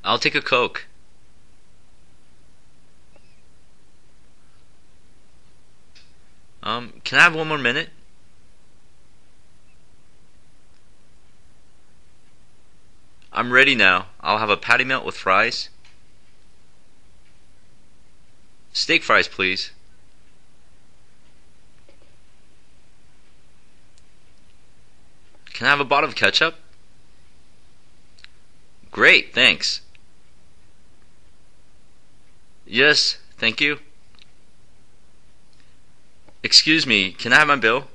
I'll take a Coke. Can I have one more minute? I'm ready now. I'll have a patty melt with fries. Steak fries, please. Can I have a bottle of ketchup? Great, thanks. Yes, thank you. Excuse me, can I have my bill?